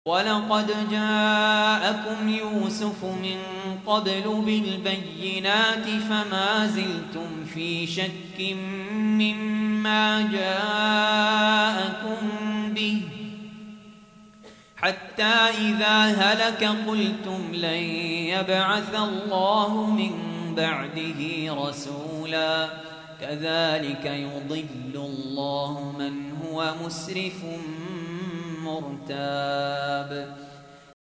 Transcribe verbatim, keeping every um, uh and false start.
ولقد جاءكم يوسف من قبل بالبينات فما زلتم في شك مما جاءكم به حتى إذا هلك قلتم لن يبعث الله من بعده رسولا كذلك يضل الله من هو مسرف مرتاب